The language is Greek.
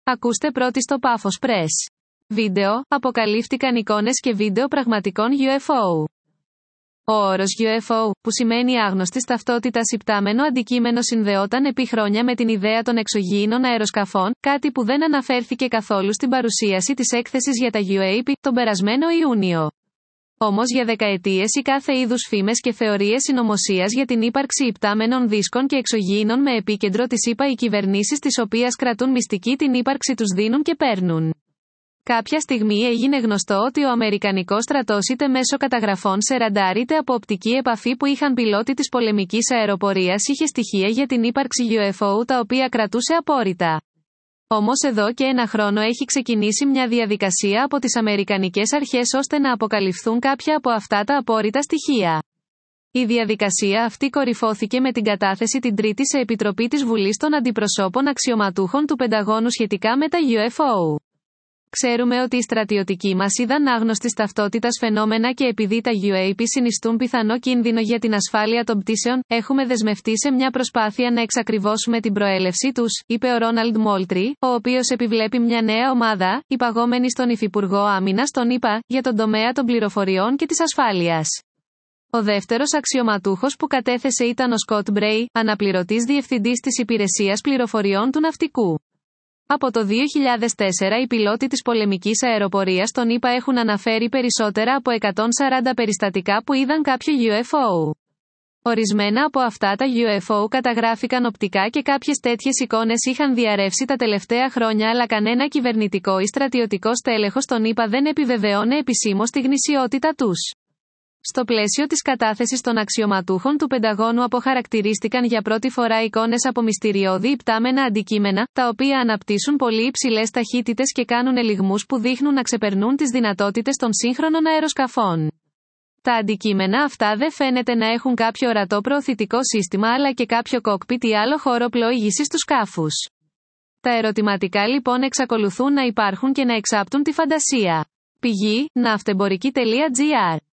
Ακούστε πρώτοι στο Πάφος Press. Βίντεο, αποκαλύφθηκαν εικόνες και βίντεο πραγματικών UFO. Ο όρος UFO, που σημαίνει άγνωστης ταυτότητας υπτάμενο αντικείμενο, συνδεόταν επί χρόνια με την ιδέα των εξωγήινων αεροσκαφών, κάτι που δεν αναφέρθηκε καθόλου στην παρουσίαση της έκθεσης για τα UAP, τον περασμένο Ιούνιο. Όμως για δεκαετίες οι κάθε είδους φήμες και θεωρίες συνωμοσίας για την ύπαρξη υπτάμενων δίσκων και εξωγήινων με επίκεντρο τις ΗΠΑ οι κυβερνήσεις τις οποίες κρατούν μυστική την ύπαρξη τους δίνουν και παίρνουν. Κάποια στιγμή έγινε γνωστό ότι ο Αμερικανικός στρατός είτε μέσω καταγραφών σε ραντάρ είτε από οπτική επαφή που είχαν πιλότοι της πολεμικής αεροπορίας είχε στοιχεία για την ύπαρξη UFO τα οποία κρατούσε απόρριτα. Όμως εδώ και ένα χρόνο έχει ξεκινήσει μια διαδικασία από τις Αμερικανικές αρχές ώστε να αποκαλυφθούν κάποια από αυτά τα απόρριτα στοιχεία. Η διαδικασία αυτή κορυφώθηκε με την κατάθεση την Τρίτη σε Επιτροπή της Βουλής των Αντιπροσώπων Αξιωματούχων του Πενταγώνου σχετικά με τα UFO. Ξέρουμε ότι οι στρατιωτικοί μας είδαν άγνωστης ταυτότητας φαινόμενα και επειδή τα UAP συνιστούν πιθανό κίνδυνο για την ασφάλεια των πτήσεων, έχουμε δεσμευτεί σε μια προσπάθεια να εξακριβώσουμε την προέλευσή τους, είπε ο Ρόναλντ Μόλτρι, ο οποίος επιβλέπει μια νέα ομάδα, υπαγόμενη στον Υφυπουργό Άμυνας των ΗΠΑ, για τον τομέα των πληροφοριών και της ασφάλειας. Ο δεύτερος αξιωματούχος που κατέθεσε ήταν ο Σκοτ Μπρέι, αναπληρωτής διευθυντής της Υπηρεσίας Πληροφοριών του Ναυτικού. Από το 2004 οι πιλότοι της πολεμικής αεροπορίας των ΗΠΑ έχουν αναφέρει περισσότερα από 140 περιστατικά που είδαν κάποιο UFO. Ορισμένα από αυτά τα UFO καταγράφηκαν οπτικά και κάποιες τέτοιες εικόνες είχαν διαρρεύσει τα τελευταία χρόνια, αλλά κανένα κυβερνητικό ή στρατιωτικό στέλεχος των ΗΠΑ δεν επιβεβαιώνει επισήμως τη γνησιότητα τους. Στο πλαίσιο της κατάθεσης των αξιωματούχων του Πενταγώνου αποχαρακτηρίστηκαν για πρώτη φορά εικόνες από μυστηριώδη υπτάμενα αντικείμενα, τα οποία αναπτύσσουν πολύ υψηλές ταχύτητες και κάνουν ελιγμούς που δείχνουν να ξεπερνούν τις δυνατότητες των σύγχρονων αεροσκαφών. Τα αντικείμενα αυτά δεν φαίνεται να έχουν κάποιο ορατό προωθητικό σύστημα αλλά και κάποιο κόκπιτ ή άλλο χώρο πλοήγησης του σκάφους. Τα ερωτηματικά λοιπόν εξακολουθούν να υπάρχουν και να εξάπτουν τη φαντασία. Πηγή: ναυτεμπορική.gr